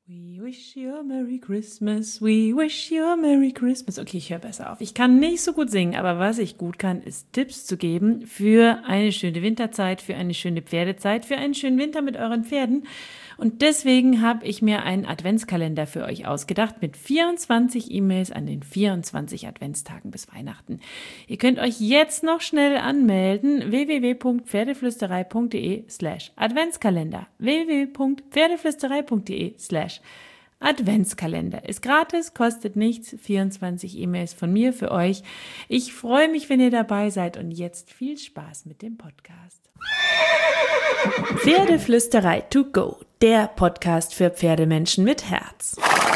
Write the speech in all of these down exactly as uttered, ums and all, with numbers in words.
We wish you a Merry Christmas, we wish you a Merry Christmas. Okay, ich höre besser auf. Ich kann nicht so gut singen, aber was ich gut kann, ist Tipps zu geben für eine schöne Winterzeit, für eine schöne Pferdezeit, für einen schönen Winter mit euren Pferden. Und deswegen habe ich mir einen Adventskalender für euch ausgedacht mit vierundzwanzig E-Mails an den vierundzwanzig Adventstagen bis Weihnachten. Ihr könnt euch jetzt noch schnell anmelden. w w w punkt pferdeflüsterei punkt d e slash Adventskalender. w w w punkt pferdeflüsterei punkt d e slash Adventskalender. Ist gratis, kostet nichts. vierundzwanzig E-Mails von mir für euch. Ich freue mich, wenn ihr dabei seid und jetzt viel Spaß mit dem Podcast. Pferdeflüsterei to go, der Podcast für Pferdemenschen mit Herz.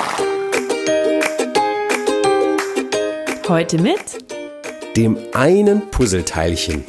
Heute mit dem einen Puzzleteilchen.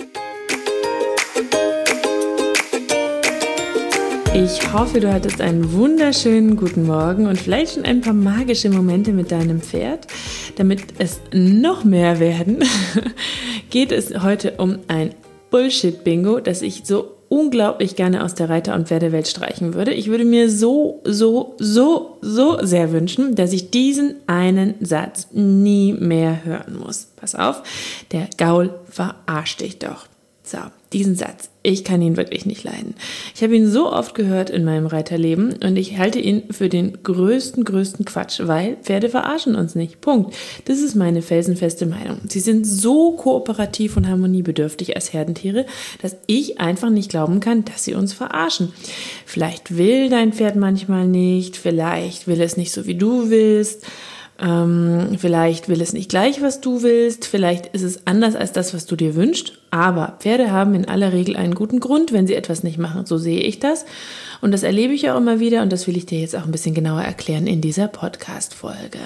Ich hoffe, du hattest einen wunderschönen guten Morgen und vielleicht schon ein paar magische Momente mit deinem Pferd. Damit es noch mehr werden, geht es heute um ein Bullshit-Bingo, das ich so unglaublich gerne aus der Reiter- und Pferdewelt streichen würde. Ich würde mir so, so, so, so sehr wünschen, dass ich diesen einen Satz nie mehr hören muss. Pass auf, der Gaul verarscht dich doch. So, diesen Satz, ich kann ihn wirklich nicht leiden. Ich habe ihn so oft gehört in meinem Reiterleben und ich halte ihn für den größten, größten Quatsch, weil Pferde verarschen uns nicht. Punkt. Das ist meine felsenfeste Meinung. Sie sind so kooperativ und harmoniebedürftig als Herdentiere, dass ich einfach nicht glauben kann, dass sie uns verarschen. Vielleicht will dein Pferd manchmal nicht, vielleicht will es nicht so, wie du willst. Ähm, vielleicht will es nicht gleich, was du willst, vielleicht ist es anders als das, was du dir wünschst, aber Pferde haben in aller Regel einen guten Grund, wenn sie etwas nicht machen, so sehe ich das und das erlebe ich auch immer wieder und das will ich dir jetzt auch ein bisschen genauer erklären in dieser Podcast-Folge.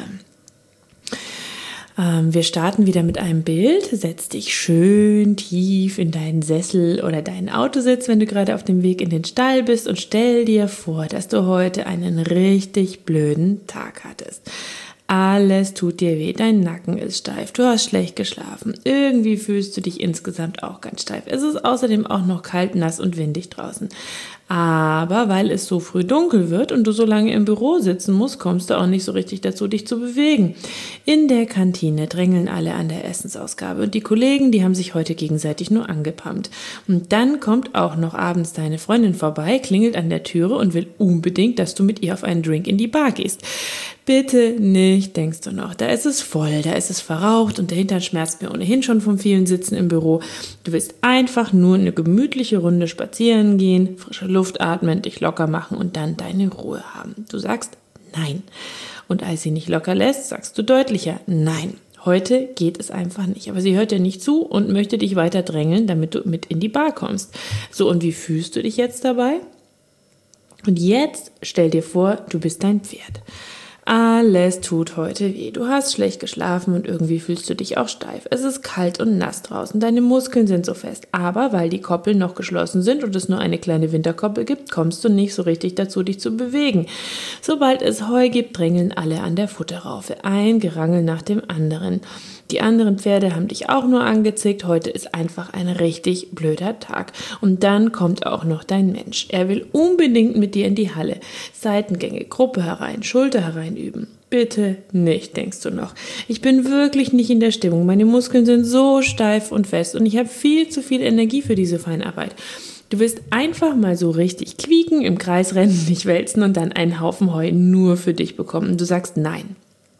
Ähm, wir starten wieder mit einem Bild, setz dich schön tief in deinen Sessel oder deinen Autositz, wenn du gerade auf dem Weg in den Stall bist und stell dir vor, dass du heute einen richtig blöden Tag hattest. Alles tut dir weh, dein Nacken ist steif, du hast schlecht geschlafen, irgendwie fühlst du dich insgesamt auch ganz steif. Es ist außerdem auch noch kalt, nass und windig draußen. Aber weil es so früh dunkel wird und du so lange im Büro sitzen musst, kommst du auch nicht so richtig dazu, dich zu bewegen. In der Kantine drängeln alle an der Essensausgabe und die Kollegen, die haben sich heute gegenseitig nur angepammt. Und dann kommt auch noch abends deine Freundin vorbei, klingelt an der Türe und will unbedingt, dass du mit ihr auf einen Drink in die Bar gehst. Bitte nicht, denkst du noch, da ist es voll, da ist es verraucht und der Hintern schmerzt mir ohnehin schon vom vielen Sitzen im Büro. Du willst einfach nur eine gemütliche Runde spazieren gehen, frische Luft atmen, dich locker machen und dann deine Ruhe haben. Du sagst nein. Und als sie nicht locker lässt, sagst du deutlicher nein. Heute geht es einfach nicht. Aber sie hört dir nicht zu und möchte dich weiter drängeln, damit du mit in die Bar kommst. So, und wie fühlst du dich jetzt dabei? Und jetzt stell dir vor, du bist dein Pferd. Alles tut heute weh. Du hast schlecht geschlafen und irgendwie fühlst du dich auch steif. Es ist kalt und nass draußen. Deine Muskeln sind so fest. Aber weil die Koppeln noch geschlossen sind und es nur eine kleine Winterkoppel gibt, kommst du nicht so richtig dazu, dich zu bewegen. Sobald es Heu gibt, drängeln alle an der Futterraufe. Ein Gerangel nach dem anderen. Die anderen Pferde haben dich auch nur angezickt. Heute ist einfach ein richtig blöder Tag. Und dann kommt auch noch dein Mensch. Er will unbedingt mit dir in die Halle. Seitengänge, Gruppe herein, Schulter herein üben. Bitte nicht, denkst du noch. Ich bin wirklich nicht in der Stimmung. Meine Muskeln sind so steif und fest und ich habe viel zu viel Energie für diese Feinarbeit. Du willst einfach mal so richtig quieken, im Kreis rennen, dich wälzen und dann einen Haufen Heu nur für dich bekommen. Du sagst nein.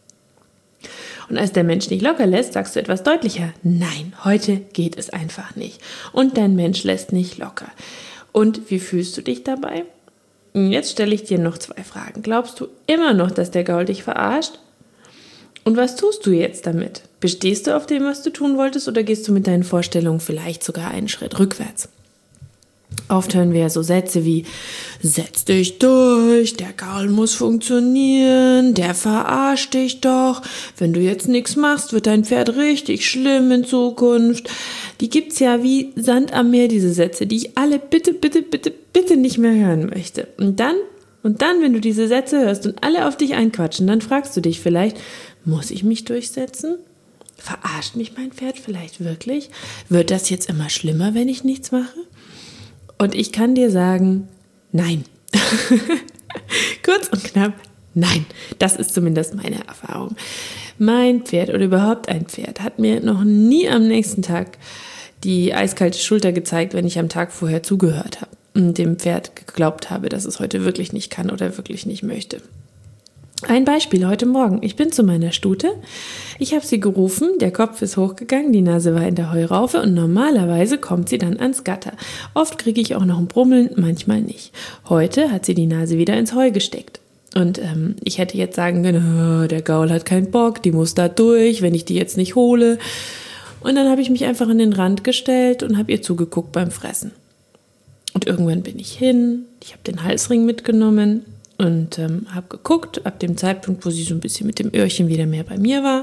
Und als der Mensch nicht locker lässt, sagst du etwas deutlicher, nein, heute geht es einfach nicht. Und dein Mensch lässt nicht locker. Und wie fühlst du dich dabei? Jetzt stelle ich dir noch zwei Fragen. Glaubst du immer noch, dass der Gaul dich verarscht? Und was tust du jetzt damit? Bestehst du auf dem, was du tun wolltest, oder gehst du mit deinen Vorstellungen vielleicht sogar einen Schritt rückwärts? Oft hören wir ja so Sätze wie, setz dich durch, der Gaul muss funktionieren, der verarscht dich doch, wenn du jetzt nichts machst, wird dein Pferd richtig schlimm in Zukunft. Die gibt's ja wie Sand am Meer, diese Sätze, die ich alle bitte, bitte, bitte, bitte nicht mehr hören möchte. Und dann, und dann, wenn du diese Sätze hörst und alle auf dich einquatschen, dann fragst du dich vielleicht, muss ich mich durchsetzen? Verarscht mich mein Pferd vielleicht wirklich? Wird das jetzt immer schlimmer, wenn ich nichts mache? Und ich kann dir sagen, nein. Kurz und knapp, Nein, das ist zumindest meine Erfahrung. Mein Pferd oder überhaupt ein Pferd hat mir noch nie am nächsten Tag die eiskalte Schulter gezeigt, wenn ich am Tag vorher zugehört habe und dem Pferd geglaubt habe, dass es heute wirklich nicht kann oder wirklich nicht möchte. Ein Beispiel heute Morgen. Ich bin zu meiner Stute. Ich habe sie gerufen, der Kopf ist hochgegangen, die Nase war in der Heuraufe und normalerweise kommt sie dann ans Gatter. Oft kriege ich auch noch ein Brummeln, manchmal nicht. Heute hat sie die Nase wieder ins Heu gesteckt. Und ähm, ich hätte jetzt sagen können, oh, der Gaul hat keinen Bock, die muss da durch, wenn ich die jetzt nicht hole. Und dann habe ich mich einfach an den Rand gestellt und habe ihr zugeguckt beim Fressen. Und irgendwann bin ich hin, ich habe den Halsring mitgenommen und ähm, habe geguckt, ab dem Zeitpunkt, wo sie so ein bisschen mit dem Öhrchen wieder mehr bei mir war,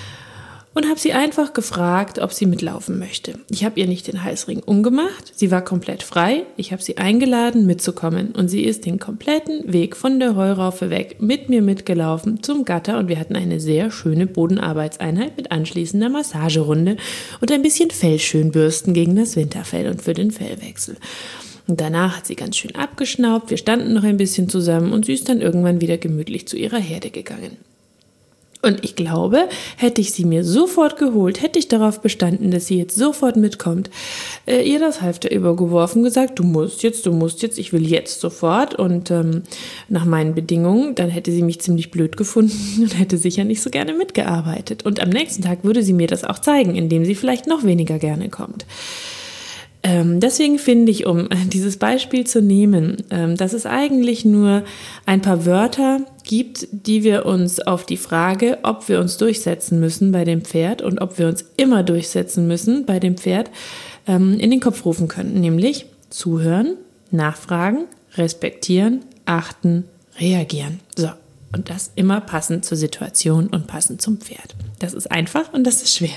und habe sie einfach gefragt, ob sie mitlaufen möchte. Ich habe ihr nicht den Halsring umgemacht, sie war komplett frei, ich habe sie eingeladen mitzukommen und sie ist den kompletten Weg von der Heuraufe weg mit mir mitgelaufen zum Gatter und wir hatten eine sehr schöne Bodenarbeitseinheit mit anschließender Massagerunde und ein bisschen Fellschönbürsten gegen das Winterfell und für den Fellwechsel. Und danach hat sie ganz schön abgeschnaubt, wir standen noch ein bisschen zusammen und sie ist dann irgendwann wieder gemütlich zu ihrer Herde gegangen. Und ich glaube, hätte ich sie mir sofort geholt, hätte ich darauf bestanden, dass sie jetzt sofort mitkommt, äh, ihr das Halfter übergeworfen, gesagt, du musst jetzt, du musst jetzt, ich will jetzt sofort und ähm, nach meinen Bedingungen, dann hätte sie mich ziemlich blöd gefunden und hätte sicher nicht so gerne mitgearbeitet. Und am nächsten Tag würde sie mir das auch zeigen, indem sie vielleicht noch weniger gerne kommt. Ähm, deswegen finde ich, um dieses Beispiel zu nehmen, ähm, dass es eigentlich nur ein paar Wörter gibt, die wir uns auf die Frage, ob wir uns durchsetzen müssen bei dem Pferd und ob wir uns immer durchsetzen müssen bei dem Pferd, ähm, in den Kopf rufen können. Nämlich zuhören, nachfragen, respektieren, achten, reagieren. So. Und das immer passend zur Situation und passend zum Pferd. Das ist einfach und das ist schwer.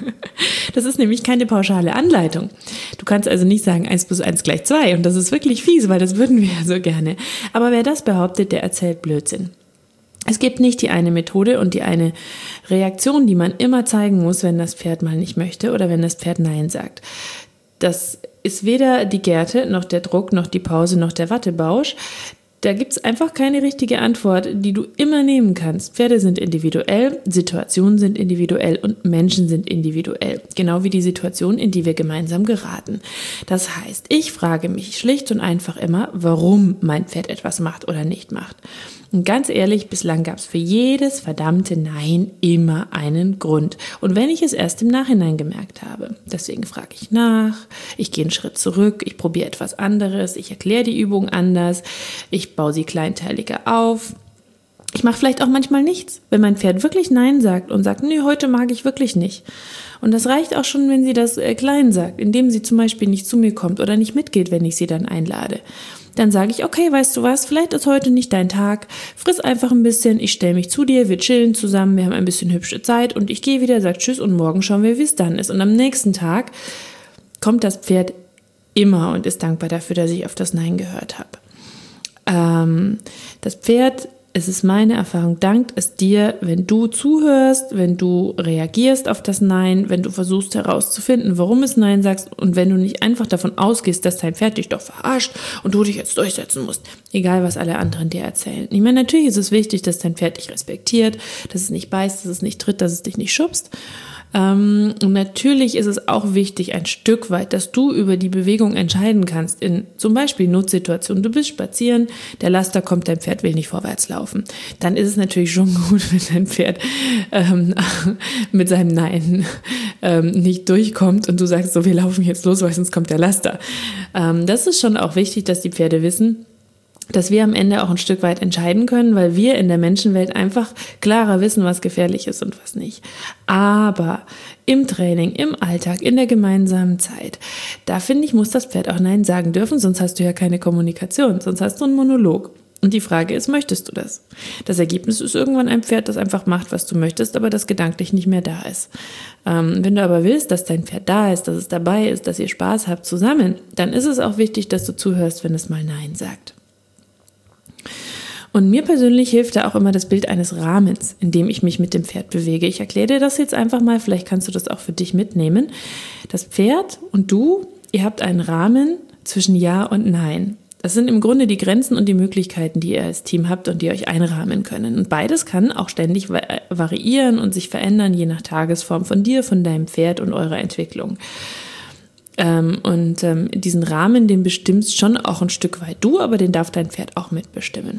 Das ist nämlich keine pauschale Anleitung. Du kannst also nicht sagen, eins plus eins gleich zwei und das ist wirklich fies, weil das würden wir ja so gerne. Aber wer das behauptet, der erzählt Blödsinn. Es gibt nicht die eine Methode und die eine Reaktion, die man immer zeigen muss, wenn das Pferd mal nicht möchte oder wenn das Pferd Nein sagt. Das ist weder die Gerte, noch der Druck, noch die Pause, noch der Wattebausch. Da gibt es einfach keine richtige Antwort, die du immer nehmen kannst. Pferde sind individuell, Situationen sind individuell und Menschen sind individuell. Genau wie die Situation, in die wir gemeinsam geraten. Das heißt, ich frage mich schlicht und einfach immer, warum mein Pferd etwas macht oder nicht macht. Und ganz ehrlich, bislang gab es für jedes verdammte Nein immer einen Grund. Und wenn ich es erst im Nachhinein gemerkt habe, deswegen frage ich nach, ich gehe einen Schritt zurück, ich probiere etwas anderes, ich erkläre die Übung anders, ich baue sie kleinteiliger auf. Ich mache vielleicht auch manchmal nichts, wenn mein Pferd wirklich Nein sagt und sagt, nee, heute mag ich wirklich nicht. Und das reicht auch schon, wenn sie das äh, klein sagt, indem sie zum Beispiel nicht zu mir kommt oder nicht mitgeht, wenn ich sie dann einlade. Dann sage ich, okay, weißt du was, vielleicht ist heute nicht dein Tag, friss einfach ein bisschen, ich stelle mich zu dir, wir chillen zusammen, wir haben ein bisschen hübsche Zeit und ich gehe wieder, sage tschüss und morgen schauen wir, wie es dann ist. Und am nächsten Tag kommt das Pferd immer und ist dankbar dafür, dass ich auf das Nein gehört habe. Ähm, das Pferd, es ist meine Erfahrung, dankt es dir, wenn du zuhörst, wenn du reagierst auf das Nein, wenn du versuchst herauszufinden, warum es Nein sagst und wenn du nicht einfach davon ausgehst, dass dein Pferd dich doch verarscht und du dich jetzt durchsetzen musst, egal was alle anderen dir erzählen. Ich meine, natürlich ist es wichtig, dass dein Pferd dich respektiert, dass es nicht beißt, dass es nicht tritt, dass es dich nicht schubst. Ähm, und natürlich ist es auch wichtig, ein Stück weit, dass du über die Bewegung entscheiden kannst. In zum Beispiel Notsituationen, du bist spazieren, der Laster kommt, dein Pferd will nicht vorwärts laufen. Dann ist es natürlich schon gut, wenn dein Pferd ähm, mit seinem Nein ähm, nicht durchkommt und du sagst so, wir laufen jetzt los, weil sonst kommt der Laster. Ähm, das ist schon auch wichtig, dass die Pferde wissen, dass wir am Ende auch ein Stück weit entscheiden können, weil wir in der Menschenwelt einfach klarer wissen, was gefährlich ist und was nicht. Aber im Training, im Alltag, in der gemeinsamen Zeit, da finde ich, muss das Pferd auch Nein sagen dürfen, sonst hast du ja keine Kommunikation, sonst hast du einen Monolog. Und die Frage ist, möchtest du das? Das Ergebnis ist irgendwann ein Pferd, das einfach macht, was du möchtest, aber das gedanklich nicht mehr da ist. Ähm, wenn du aber willst, dass dein Pferd da ist, dass es dabei ist, dass ihr Spaß habt zusammen, dann ist es auch wichtig, dass du zuhörst, wenn es mal Nein sagt. Und mir persönlich hilft da auch immer das Bild eines Rahmens, in dem ich mich mit dem Pferd bewege. Ich erkläre dir das jetzt einfach mal, vielleicht kannst du das auch für dich mitnehmen. Das Pferd und du, ihr habt einen Rahmen zwischen Ja und Nein. Das sind im Grunde die Grenzen und die Möglichkeiten, die ihr als Team habt und die euch einrahmen können. Und beides kann auch ständig variieren und sich verändern, je nach Tagesform von dir, von deinem Pferd und eurer Entwicklung. Ähm, und ähm, diesen Rahmen, den bestimmst schon auch ein Stück weit du, aber den darf dein Pferd auch mitbestimmen.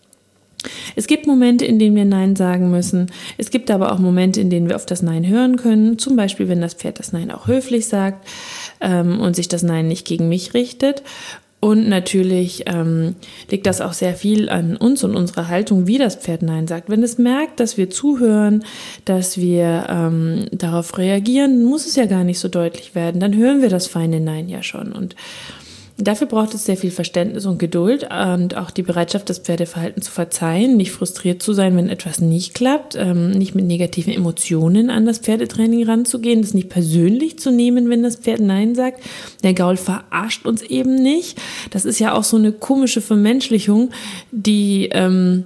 Es gibt Momente, in denen wir Nein sagen müssen. Es gibt aber auch Momente, in denen wir auf das Nein hören können. Zum Beispiel, wenn das Pferd das Nein auch höflich sagt ähm, und sich das Nein nicht gegen mich richtet. Und natürlich ähm, liegt das auch sehr viel an uns und unserer Haltung, wie das Pferd Nein sagt. Wenn es merkt, dass wir zuhören, dass wir ähm, darauf reagieren, muss es ja gar nicht so deutlich werden. Dann hören wir das feine Nein ja schon. Und dafür braucht es sehr viel Verständnis und Geduld und auch die Bereitschaft, das Pferdeverhalten zu verzeihen, nicht frustriert zu sein, wenn etwas nicht klappt, ähm, nicht mit negativen Emotionen an das Pferdetraining ranzugehen, das nicht persönlich zu nehmen, wenn das Pferd Nein sagt. Der Gaul verarscht uns eben nicht. Das ist ja auch so eine komische Vermenschlichung, die ähm,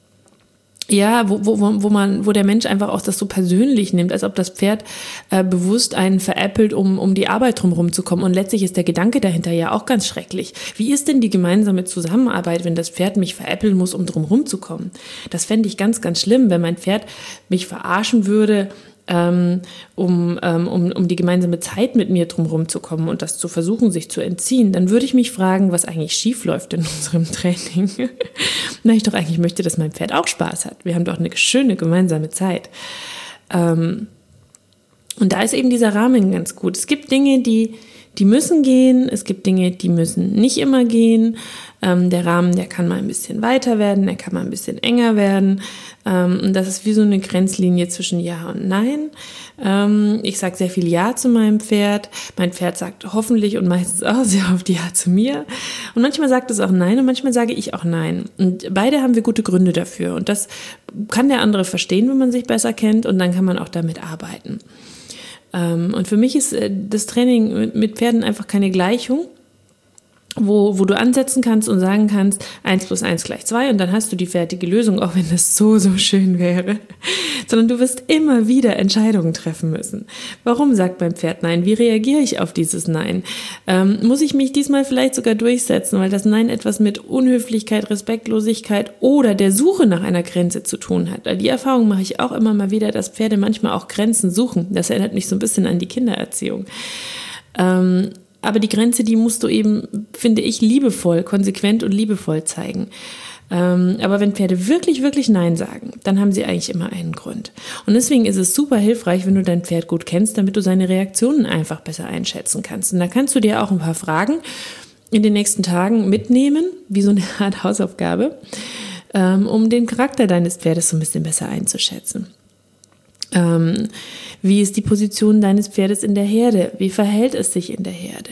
Ja, wo, wo, wo man, wo der Mensch einfach auch das so persönlich nimmt, als ob das Pferd äh, bewusst einen veräppelt, um, um die Arbeit drumherum zu kommen. Und letztlich ist der Gedanke dahinter ja auch ganz schrecklich. Wie ist denn die gemeinsame Zusammenarbeit, wenn das Pferd mich veräppeln muss, um drumherum zu kommen? Das fände ich ganz, ganz schlimm, wenn mein Pferd mich verarschen würde, Ähm, um, ähm, um, um die gemeinsame Zeit mit mir drumherum zu kommen und das zu versuchen, sich zu entziehen, dann würde ich mich fragen, was eigentlich schief läuft in unserem Training. Na, ich doch eigentlich möchte, dass mein Pferd auch Spaß hat. Wir haben doch eine schöne gemeinsame Zeit. Ähm, und da ist eben dieser Rahmen ganz gut. Es gibt Dinge, die Die müssen gehen, es gibt Dinge, die müssen nicht immer gehen. Ähm, der Rahmen, der kann mal ein bisschen weiter werden, der kann mal ein bisschen enger werden. Ähm, und das ist wie so eine Grenzlinie zwischen Ja und Nein. Ähm, ich sage sehr viel Ja zu meinem Pferd. Mein Pferd sagt hoffentlich und meistens auch sehr oft Ja zu mir. Und manchmal sagt es auch Nein und manchmal sage ich auch Nein. Und beide haben wir gute Gründe dafür. Und das kann der andere verstehen, wenn man sich besser kennt. Und dann kann man auch damit arbeiten. Und für mich ist das Training mit Pferden einfach keine Gleichung, wo, wo du ansetzen kannst und sagen kannst, eins plus eins gleich zwei und dann hast du die fertige Lösung, auch wenn das so, so schön wäre. Sondern du wirst immer wieder Entscheidungen treffen müssen. Warum sagt mein Pferd Nein? Wie reagiere ich auf dieses Nein? Ähm, muss ich mich diesmal vielleicht sogar durchsetzen, weil das Nein etwas mit Unhöflichkeit, Respektlosigkeit oder der Suche nach einer Grenze zu tun hat? Die Erfahrung mache ich auch immer mal wieder, dass Pferde manchmal auch Grenzen suchen. Das erinnert mich so ein bisschen an die Kindererziehung. Ähm, Aber die Grenze, die musst du eben, finde ich, liebevoll, konsequent und liebevoll zeigen. Ähm, aber wenn Pferde wirklich, wirklich Nein sagen, dann haben sie eigentlich immer einen Grund. Und deswegen ist es super hilfreich, wenn du dein Pferd gut kennst, damit du seine Reaktionen einfach besser einschätzen kannst. Und da kannst du dir auch ein paar Fragen in den nächsten Tagen mitnehmen, wie so eine Art Hausaufgabe, ähm, um den Charakter deines Pferdes so ein bisschen besser einzuschätzen. Ähm, wie ist die Position deines Pferdes in der Herde? Wie verhält es sich in der Herde?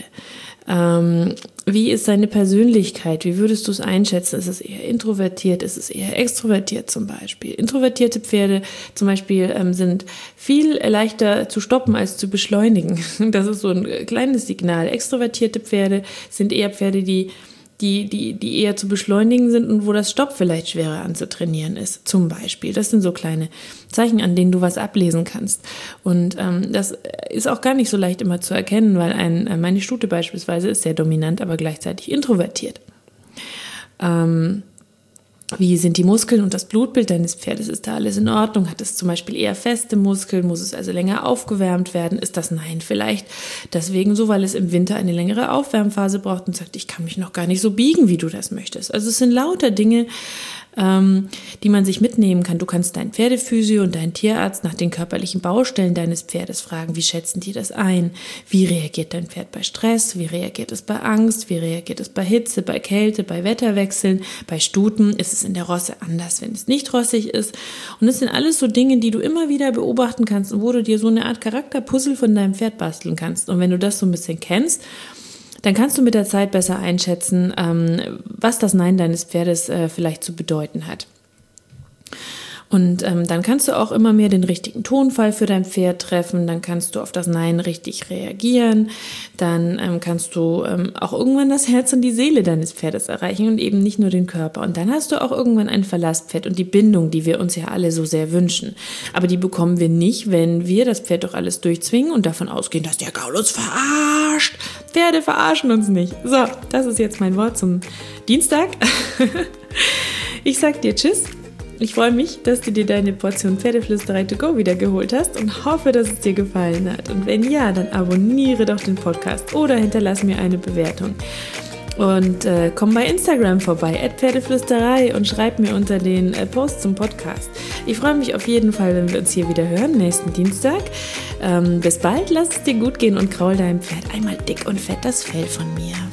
Ähm, wie ist seine Persönlichkeit? Wie würdest du es einschätzen? Ist es eher introvertiert? Ist es eher extrovertiert zum Beispiel? Introvertierte Pferde zum Beispiel ähm, sind viel leichter zu stoppen als zu beschleunigen. Das ist so ein kleines Signal. Extrovertierte Pferde sind eher Pferde, die Die, die, die eher zu beschleunigen sind und wo das Stopp vielleicht schwerer anzutrainieren ist, zum Beispiel. Das sind so kleine Zeichen, an denen du was ablesen kannst. Und ähm, das ist auch gar nicht so leicht immer zu erkennen, weil ein, äh, meine Stute beispielsweise ist sehr dominant, aber gleichzeitig introvertiert. Ähm, Wie sind die Muskeln und das Blutbild deines Pferdes? Ist da alles in Ordnung? Hat es zum Beispiel eher feste Muskeln? Muss es also länger aufgewärmt werden? Ist das Nein vielleicht deswegen so, weil es im Winter eine längere Aufwärmphase braucht und sagt, ich kann mich noch gar nicht so biegen, wie du das möchtest? Also es sind lauter Dinge, ähm, die man sich mitnehmen kann. Du kannst deinen Pferdephysio und deinen Tierarzt nach den körperlichen Baustellen deines Pferdes fragen. Wie schätzen die das ein? Wie reagiert dein Pferd bei Stress? Wie reagiert es bei Angst? Wie reagiert es bei Hitze, bei Kälte, bei Wetterwechseln? Bei Stuten ist es in der Rosse anders, wenn es nicht rossig ist. Und das sind alles so Dinge, die du immer wieder beobachten kannst und wo du dir so eine Art Charakterpuzzle von deinem Pferd basteln kannst. Und wenn du das so ein bisschen kennst, dann kannst du mit der Zeit besser einschätzen, ähm, was das Nein deines Pferdes äh, vielleicht zu bedeuten hat. Und ähm, dann kannst du auch immer mehr den richtigen Tonfall für dein Pferd treffen, dann kannst du auf das Nein richtig reagieren, dann ähm, kannst du ähm, auch irgendwann das Herz und die Seele deines Pferdes erreichen und eben nicht nur den Körper. Und dann hast du auch irgendwann ein Verlasspferd und die Bindung, die wir uns ja alle so sehr wünschen. Aber die bekommen wir nicht, wenn wir das Pferd doch alles durchzwingen und davon ausgehen, dass der Gaul uns verarscht. Pferde verarschen uns nicht. So, das ist jetzt mein Wort zum Dienstag. Ich sag dir Tschüss. Ich freue mich, dass du dir deine Portion Pferdeflüsterei to go wieder geholt hast und hoffe, dass es dir gefallen hat. Und wenn ja, dann abonniere doch den Podcast oder hinterlass mir eine Bewertung. Und äh, komm bei Instagram vorbei, at Pferdeflüsterei, und schreib mir unter den äh, Post zum Podcast. Ich freue mich auf jeden Fall, wenn wir uns hier wieder hören, nächsten Dienstag. Ähm, bis bald, lass es dir gut gehen und kraul deinem Pferd einmal dick und fett das Fell von mir.